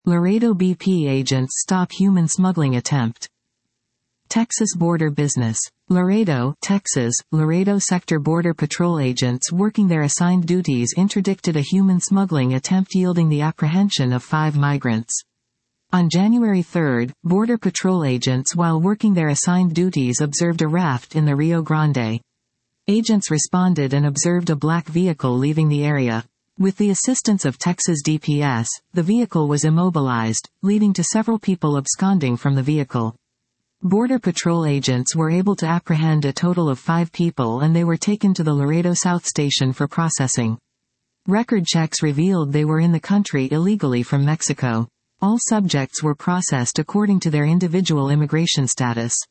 Laredo BP agents stop human smuggling attempt. Texas border business. Laredo, Texas, Laredo Sector Border Patrol agents working their assigned duties interdicted a human smuggling attempt yielding the apprehension of 5 migrants. On January 3, Border Patrol agents while working their assigned duties observed a raft in the Rio Grande. Agents responded and observed a black vehicle leaving the area. With the assistance of Texas DPS, the vehicle was immobilized, leading to several people absconding from the vehicle. Border Patrol agents were able to apprehend a total of 5 people and they were taken to the Laredo South Station for processing. Record checks revealed they were in the country illegally from Mexico. All subjects were processed according to their individual immigration status.